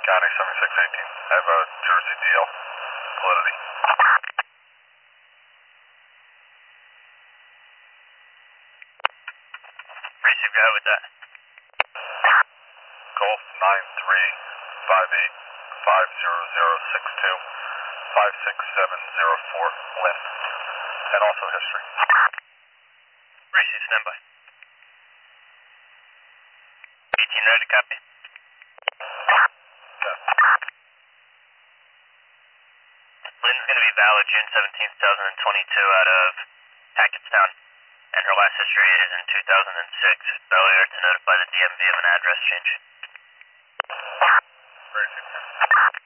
County 7618. I have a Jersey deal. Validity. Receive, go ahead with that. Golf 9358500062 56704 Lynn. And also history. Receive, standby. 18 ready to copy. Okay. Lynn's going to be valid June 17th, 2022 out of Hackettstown. And her last history is in 2006. Failure to notify the DMV of an address change. Great.